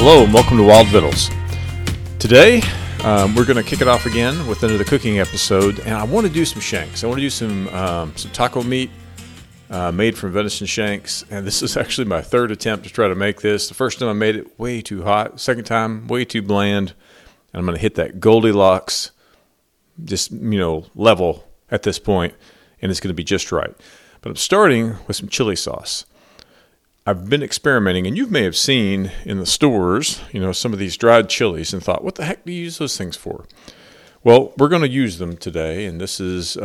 Hello and welcome to Wild Vittles. Today, we're going to kick it off again with another cooking episode, and I want to do some shanks. I want to do some taco meat made from venison shanks, and this is actually my third attempt to try to make this. The first time I made it way too hot. Second time, way too bland, and I'm going to hit that Goldilocks just, level at this point, and it's going to be just right. But I'm starting with some chili sauce. I've been experimenting, and you may have seen in the stores, some of these dried chilies and thought, what the heck do you use those things for? Well, we're going to use them today, and this is,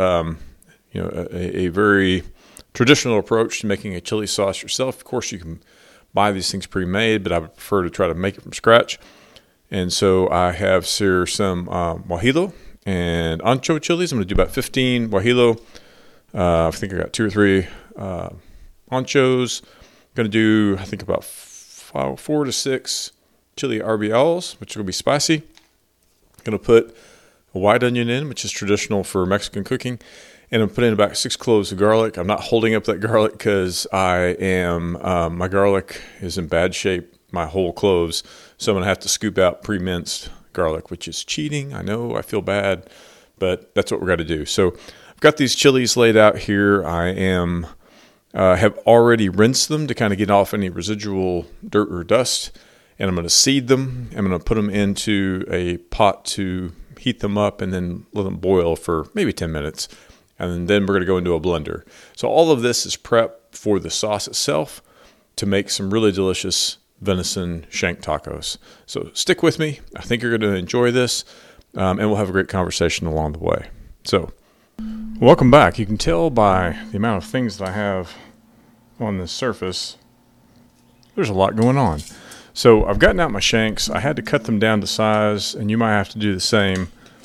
a very traditional approach to making a chili sauce yourself. Of course, you can buy these things pre-made, but I would prefer to try to make it from scratch. And so I have here some guajillo and ancho chilies. I'm going to do about 15 guajillo. I think I got 2 or 3 anchos. Going to do, I think, about 4 to 6 chili RBLs, which are going to be spicy. Going to put a white onion in, which is traditional for Mexican cooking. And I'm putting in about 6 cloves of garlic. I'm not holding up that garlic because my garlic is in bad shape, my whole cloves. So I'm going to have to scoop out pre-minced garlic, which is cheating. I know, I feel bad, but that's what we're going to do. So I've got these chilies laid out here. I have already rinsed them to kind of get off any residual dirt or dust, and I'm going to seed them. I'm going to put them into a pot to heat them up and then let them boil for maybe 10 minutes, and then we're going to go into a blender. So all of this is prep for the sauce itself to make some really delicious venison shank tacos. So stick with me. I think you're going to enjoy this, and we'll have a great conversation along the way. So welcome back. You can tell by the amount of things that I have on this surface, there's a lot going on. So I've gotten out my shanks. I had to cut them down to size, and you might have to do the same.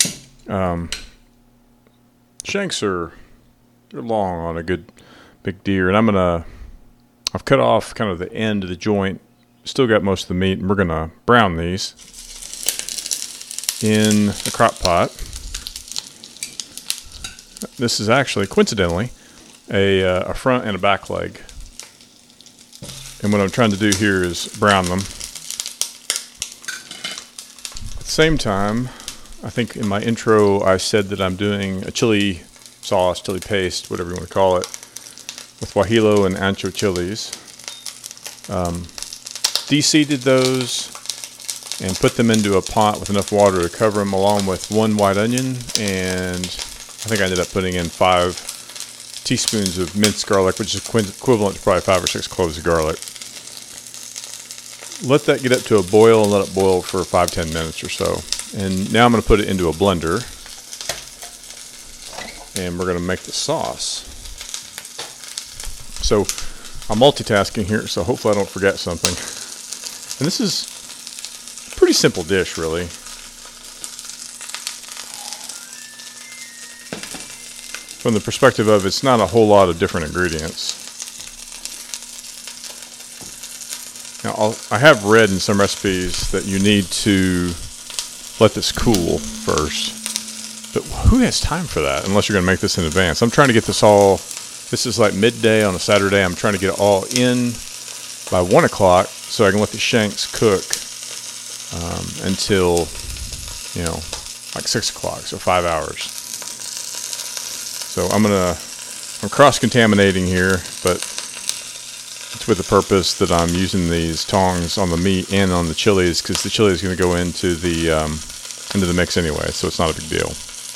Shanks they're long on a good big deer, and I've cut off kind of the end of the joint. Still got most of the meat, and we're going to brown these in a crock pot. This is actually, coincidentally, a front and a back leg. And what I'm trying to do here is brown them. At the same time, I think in my intro I said that I'm doing a chili sauce, chili paste, whatever you want to call it, with guajillo and ancho chilies. Deseeded those and put them into a pot with enough water to cover them, along with 1 white onion, and I think I ended up putting in 5 teaspoons of minced garlic, which is equivalent to probably 5 or 6 cloves of garlic. Let that get up to a boil and let it boil for 5-10 minutes or so. And now I'm going to put it into a blender, and we're going to make the sauce. So I'm multitasking here, so hopefully I don't forget something. And this is a pretty simple dish, really. From the perspective of it's not a whole lot of different ingredients. Now, I have read in some recipes that you need to let this cool first. But who has time for that unless you're going to make this in advance? I'm trying to get this is like midday on a Saturday. I'm trying to get it all in by 1 o'clock so I can let the shanks cook until, like 6 o'clock, so 5 hours. So I'm cross-contaminating here, but it's with the purpose that I'm using these tongs on the meat and on the chilies, because the chili is going to go into the mix anyway, so it's not a big deal.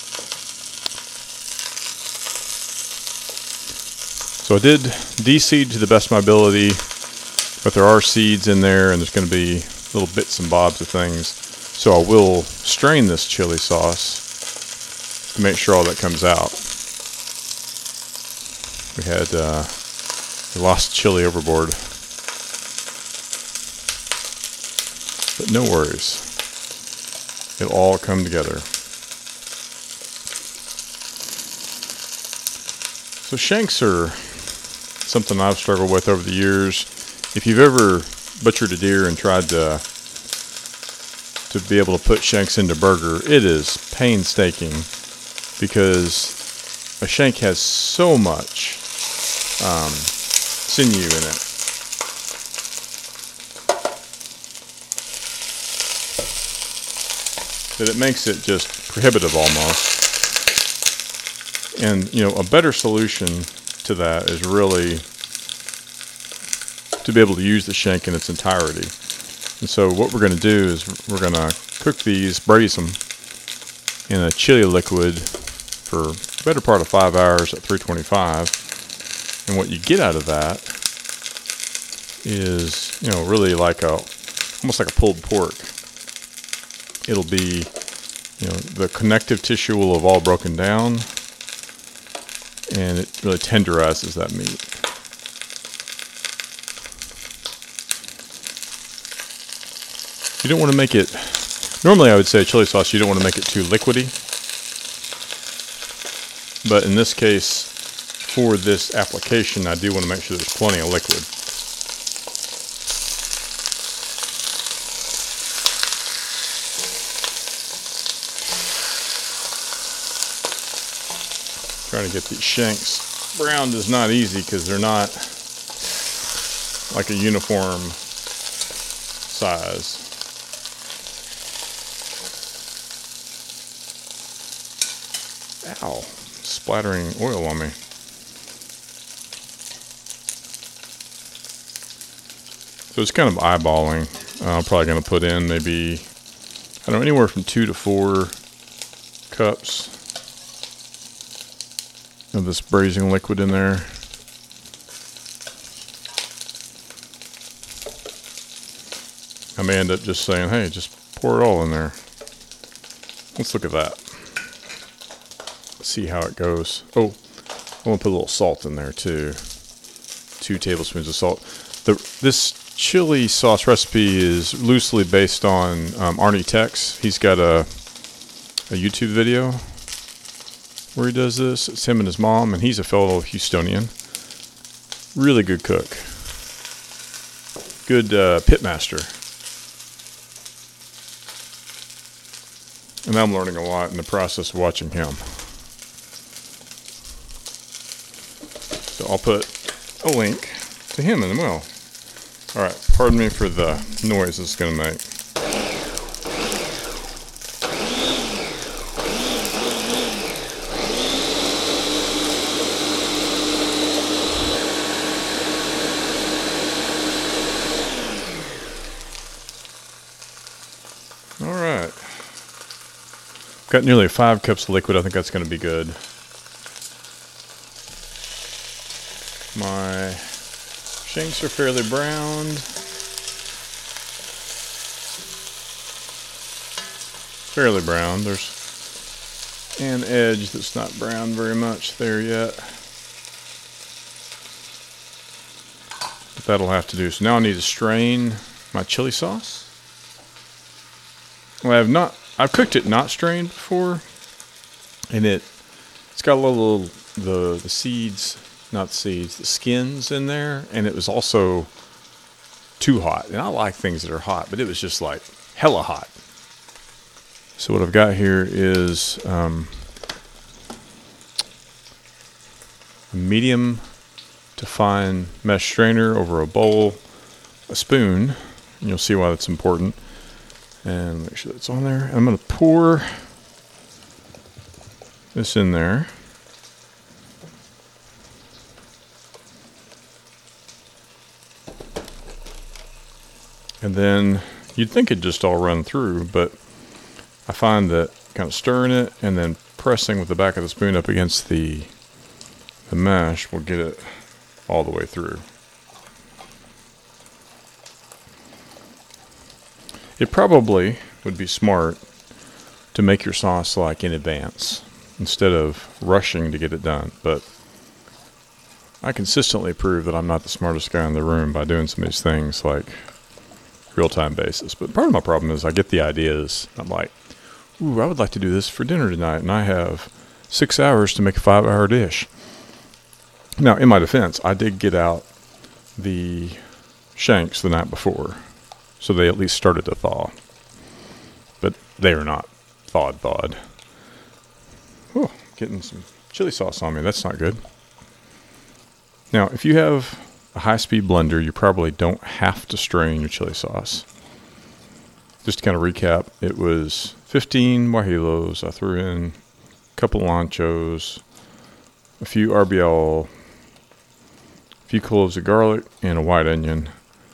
So I did de-seed to the best of my ability, but there are seeds in there, and there's going to be little bits and bobs of things. So I will strain this chili sauce to make sure all that comes out. We lost chili overboard. But no worries. It'll all come together. So shanks are something I've struggled with over the years. If you've ever butchered a deer and tried to be able to put shanks into burger, it is painstaking because a shank has so much sinew in it. that it makes it just prohibitive almost. And, a better solution to that is really to be able to use the shank in its entirety. And so what we're going to do is we're going to cook these, braise them in a chili liquid for the better part of 5 hours at 325. And what you get out of that is, really almost like a pulled pork. It'll be, the connective tissue will have all broken down, and it really tenderizes that meat. You don't want to make it, normally I would say chili sauce, you don't want to make it too liquidy. But in this case, for this application, I do want to make sure there's plenty of liquid. Trying to get these shanks browned is not easy because they're not like a uniform size. Ow, splattering oil on me. So it's kind of eyeballing. I'm probably going to put in maybe, anywhere from 2 to 4 cups of this braising liquid in there. I may end up just saying, hey, just pour it all in there. Let's look at that. See how it goes. Oh, I want to put a little salt in there too. 2 tablespoons of salt. This chili sauce recipe is loosely based on Arnie Tex. He's got a YouTube video where he does this. It's him and his mom, and he's a fellow Houstonian. Really good cook. Good pit master. And I'm learning a lot in the process of watching him. So I'll put a link to him as well. Alright, pardon me for the noise it's going to make. Alright. Got nearly 5 cups of liquid. I think that's going to be good. My shanks are fairly browned. Fairly brown. There's an edge that's not browned very much there yet. But that'll have to do. So now I need to strain my chili sauce. Well, I've cooked it not strained before, and it's got a little the seeds, not seeds, the skins in there, and it was also too hot. And I like things that are hot, but it was just like hella hot. So what I've got here is a medium to fine mesh strainer over a bowl, a spoon, and you'll see why that's important. And make sure that's on there. I'm going to pour this in there. And then you'd think it'd just all run through, but I find that kind of stirring it and then pressing with the back of the spoon up against the mesh will get it all the way through. It probably would be smart to make your sauce like in advance instead of rushing to get it done. But I consistently prove that I'm not the smartest guy in the room by doing some of these things like real-time basis. But part of my problem is I get the ideas. I'm like, ooh, I would like to do this for dinner tonight, and I have 6 hours to make a 5-hour dish. Now, in my defense, I did get out the shanks the night before, so they at least started to thaw. But they are not thawed. Oh, getting some chili sauce on me. That's not good. Now, if you have a high-speed blender, you probably don't have to strain your chili sauce. Just to kind of recap, it was 15 guajilos. I threw in a couple anchos, a few RBL, a few cloves of garlic, and a white onion.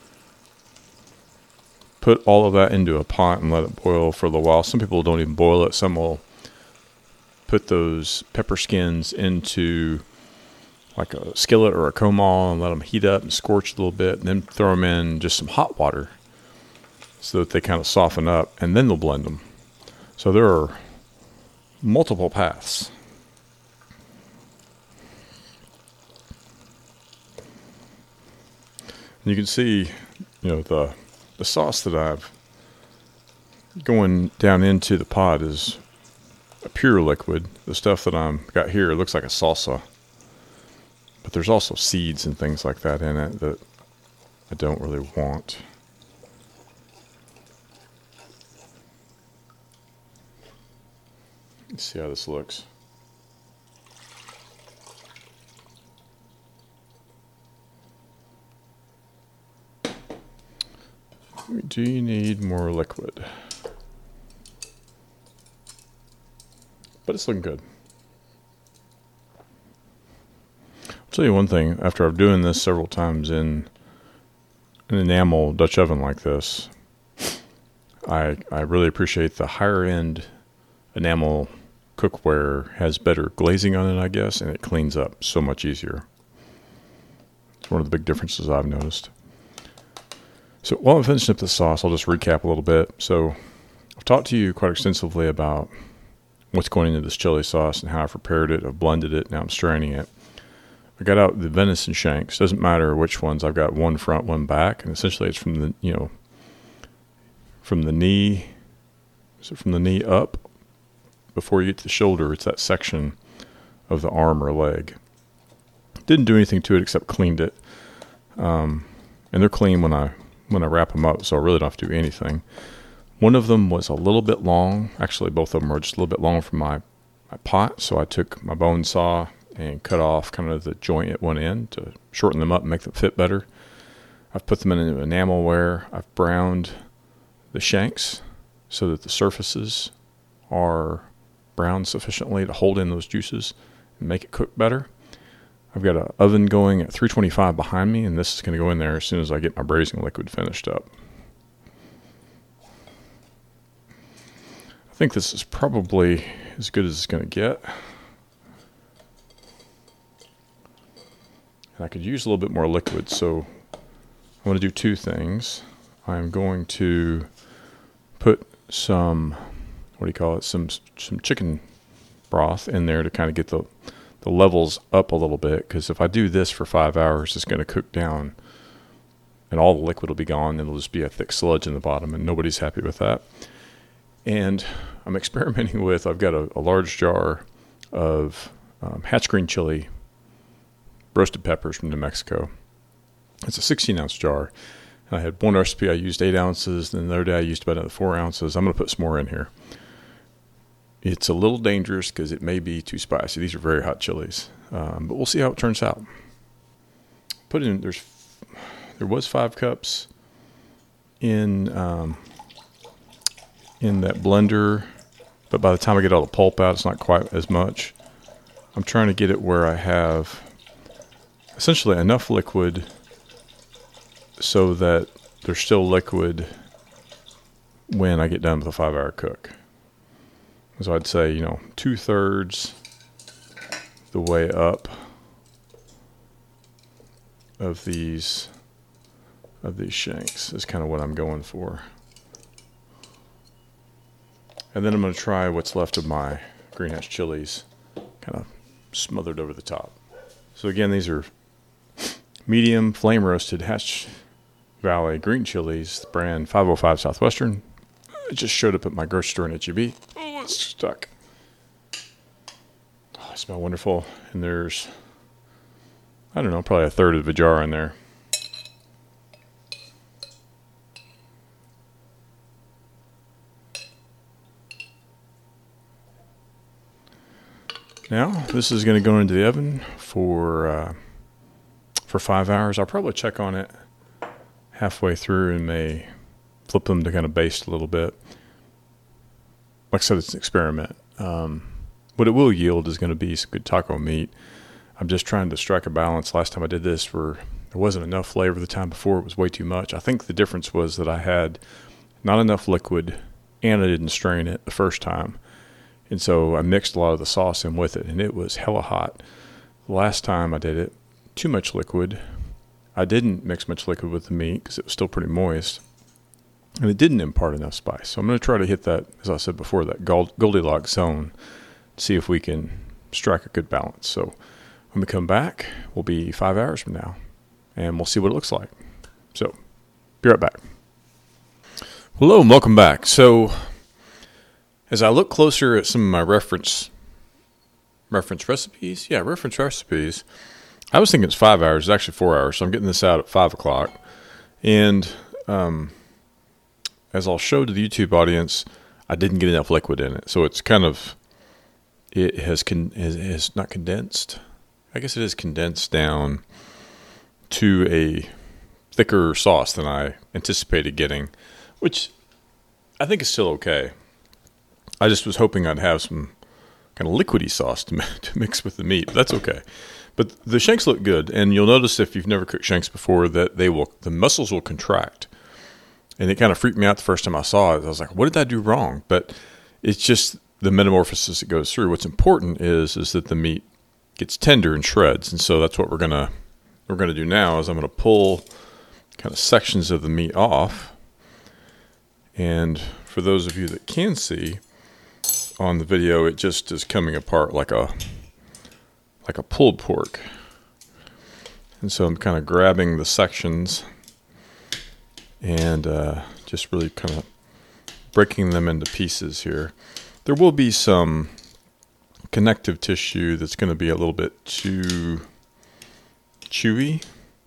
Put all of that into a pot and let it boil for a little while. Some people don't even boil it. Some will put those pepper skins into like a skillet or a comal and let them heat up and scorch a little bit, and then throw them in just some hot water so that they kind of soften up, and then they'll blend them. So there are multiple paths. And you can see, the sauce that I've going down into the pot is a pure liquid. The stuff that I'm got here looks like a salsa, but there's also seeds and things like that in it that I don't really want. Let's see how this looks. Do you need more liquid? But it's looking good. I'll tell you one thing. After I'm doing this several times in an enamel Dutch oven like this, I really appreciate the higher end enamel cookware has better glazing on it, I guess, and it cleans up so much easier. It's one of the big differences I've noticed. So while I'm finishing up the sauce, I'll just recap a little bit. So I've talked to you quite extensively about what's going into this chili sauce and how I prepared it. I've blended it. Now I'm straining it. I got out the venison shanks. Doesn't matter which ones. I've got one front, one back, and essentially it's from the from the knee. So from the knee up before you get to the shoulder, it's that section of the arm or leg. Didn't do anything to it except cleaned it. And they're clean when I wrap them up, so I really don't have to do anything. One of them was a little bit long. Actually, both of them are just a little bit long from my pot, so I took my bone saw and cut off kind of the joint at one end to shorten them up and make them fit better. I've put them in enamelware. I've browned the shanks so that the surfaces are browned sufficiently to hold in those juices and make it cook better. I've got an oven going at 325 behind me, and this is going to go in there as soon as I get my braising liquid finished up. I think this is probably as good as it's going to get. And I could use a little bit more liquid, so I'm going to do two things. I'm going to put some, some chicken broth in there to kind of get the levels up a little bit, because if I do this for 5 hours, it's going to cook down and all the liquid will be gone, and it'll just be a thick sludge in the bottom, and nobody's happy with that. And I'm experimenting with, I've got a large jar of Hatch green chili roasted peppers from New Mexico. It's a 16-ounce jar. I had one recipe I used 8 ounces, then the other day I used about another 4 ounces. I'm going to put some more in here. It's a little dangerous because it may be too spicy. These are very hot chilies, but we'll see how it turns out. There was 5 cups in that blender, but by the time I get all the pulp out, it's not quite as much. I'm trying to get it where I have essentially enough liquid so that there's still liquid when I get done with a 5-hour cook. So I'd say, 2/3 the way up of these shanks is kind of what I'm going for. And then I'm going to try what's left of my green Hatch chilies, kind of smothered over the top. So again, these are medium flame roasted Hatch Valley green chilies, brand 505 Southwestern. It just showed up at my grocery store in H-E-B. Oh, it's stuck. Oh, they smell wonderful. And there's, I don't know, probably a third of the jar in there. Now, this is going to go into the oven for 5 hours. I'll probably check on it halfway through and may flip them to kind of baste a little bit. like I said, it's an experiment. What it will yield is going to be some good taco meat. I'm just trying to strike a balance. Last time I did this, there wasn't enough flavor. The time before, it was way too much. I think the difference was that I had not enough liquid, and I didn't strain it the first time. And so I mixed a lot of the sauce in with it, and it was hella hot. Last time I did it, too much liquid. I didn't mix much liquid with the meat because it was still pretty moist. And it didn't impart enough spice. So I'm going to try to hit that, as I said before, that Goldilocks zone, see if we can strike a good balance. So when we come back, we'll be 5 hours from now, and we'll see what it looks like. So, be right back. Hello, and welcome back. So, as I look closer at some of my reference recipes, I was thinking it's 5 hours. It's actually 4 hours, so I'm getting this out at 5 o'clock. And as I'll show to the YouTube audience, I didn't get enough liquid in it. So it's kind of, it has not condensed. I guess it is condensed down to a thicker sauce than I anticipated getting, which I think is still okay. I just was hoping I'd have some kind of liquidy sauce to mix with the meat. But that's okay. But the shanks look good, and you'll notice if you've never cooked shanks before that the muscles will contract. And it kind of freaked me out the first time I saw it. I was like, what did I do wrong? But it's just the metamorphosis it goes through. What's important is that the meat gets tender and shreds. And so that's what we're gonna do now is I'm gonna pull kind of sections of the meat off. And for those of you that can see on the video, it just is coming apart like a pulled pork. And so I'm kind of grabbing the sections and just really kind of breaking them into pieces here. There will be some connective tissue that's going to be a little bit too chewy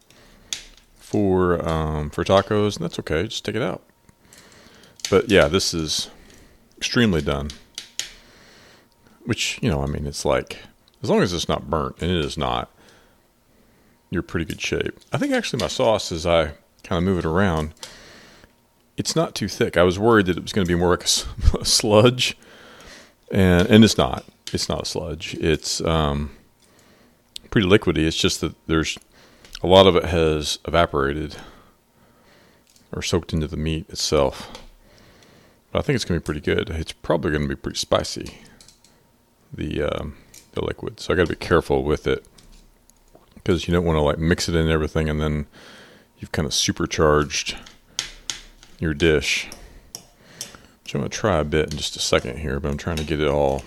for tacos, and that's okay. Just take it out. But yeah, this is extremely done. Which, it's like, as long as it's not burnt, and it is not, you're pretty good shape. I think actually my sauce, as I kind of move it around, it's not too thick. I was worried that it was going to be more like a sludge, and it's not. It's not a sludge. It's pretty liquidy. It's just that there's a lot of it has evaporated or soaked into the meat itself. But I think it's going to be pretty good. It's probably going to be pretty spicy, the liquid. So I got to be careful with it because you don't want to mix it in everything and then you've kind of supercharged your dish. Which I'm going to try a bit in just a second here, but I'm trying to get it all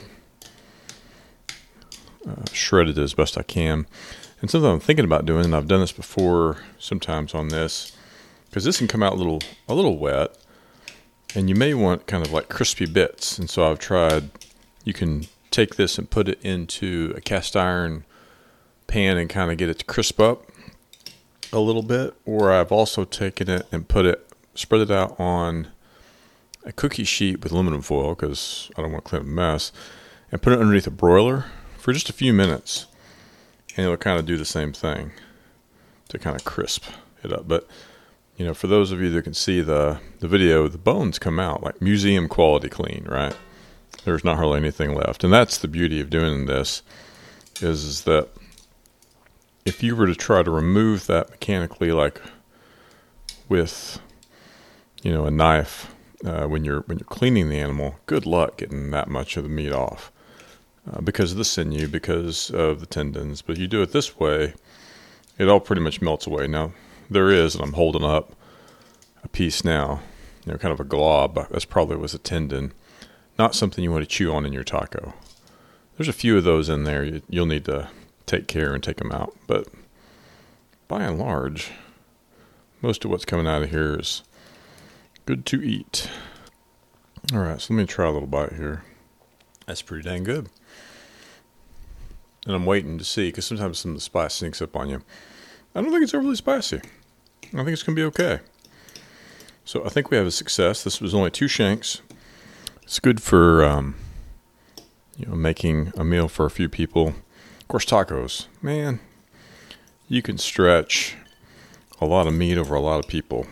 shredded as best I can. And something I'm thinking about doing, and I've done this before sometimes on this, because this can come out a little wet, and you may want kind of like crispy bits. And so I've tried, you can take this and put it into a cast iron pan and kind of get it to crisp up a little bit. Or I've also taken it and spread it out on a cookie sheet with aluminum foil because I don't want to clean up a mess, and put it underneath a broiler for just a few minutes. And it'll kind of do the same thing to kind of crisp it up. But, for those of you that can see the video, the bones come out like museum quality clean, right? There's not hardly anything left. And that's the beauty of doing this is that if you were to try to remove that mechanically, like with, a knife, when you're cleaning the animal, good luck getting that much of the meat off because of the sinew, because of the tendons. But you do it this way, it all pretty much melts away. Now, there is, and I'm holding up a piece now, kind of a glob. That's probably was a tendon. Not something you want to chew on in your taco. There's a few of those in there. You'll need to take care and take them out. But by and large, most of what's coming out of here is good to eat. All right, so let me try a little bite here. That's pretty dang good. And I'm waiting to see, because sometimes some of the spice sneaks up on you. I don't think it's overly spicy. I think it's going to be okay. So I think we have a success. This was only 2 shanks. It's good for, making a meal for a few people. Of course, tacos. Man, you can stretch a lot of meat over a lot of people.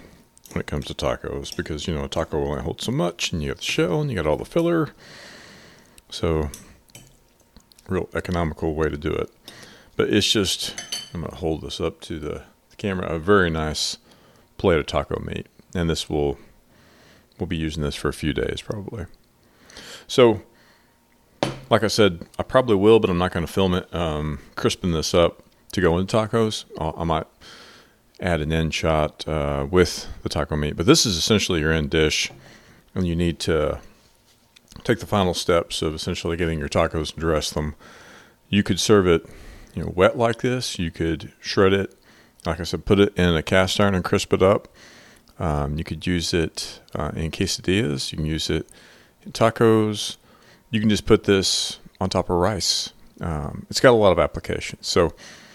when it comes to tacos, because, a taco only holds so much, and you have the shell, and you got all the filler. So, real economical way to do it. But it's just, I'm going to hold this up to the camera, a very nice plate of taco meat. And we'll be using this for a few days probably. So, like I said, I probably will, but I'm not going to film it, crisping this up to go into tacos. I might add an end shot with the taco meat. But this is essentially your end dish, and you need to take the final steps of essentially getting your tacos and dress them. You could serve it, wet like this. You could shred it. Like I said, put it in a cast iron and crisp it up. You could use it in quesadillas. You can use it in tacos. You can just put this on top of rice. It's got a lot of applications. So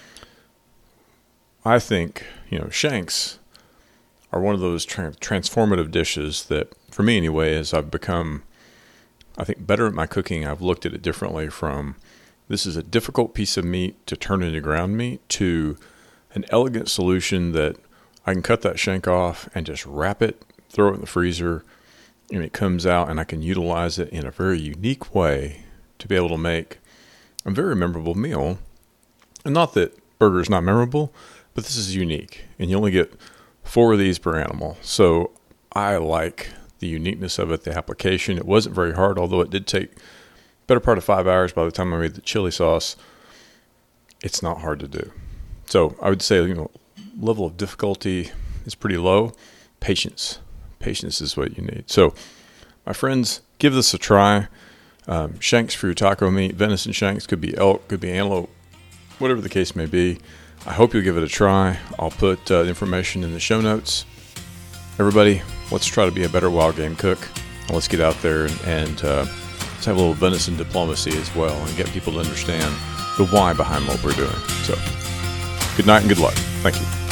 I think, shanks are one of those transformative dishes that, for me anyway, as I've become, I think, better at my cooking, I've looked at it differently from this is a difficult piece of meat to turn into ground meat to an elegant solution that I can cut that shank off and just wrap it, throw it in the freezer, and it comes out, and I can utilize it in a very unique way to be able to make a very memorable meal. And not that burger is not memorable, but this is unique, and you only get 4 of these per animal. So I like the uniqueness of it, the application. It wasn't very hard, although it did take better part of 5 hours by the time I made the chili sauce. It's not hard to do. So I would say, level of difficulty is pretty low. Patience is what you need. So, my friends, give this a try. Shanks for your taco meat. Venison shanks, could be elk, could be antelope, whatever the case may be. I hope you'll give it a try. I'll put information in the show notes. Everybody, let's try to be a better wild game cook. Let's get out there and let's have a little venison diplomacy as well and get people to understand the why behind what we're doing. So, good night and good luck. Thank you.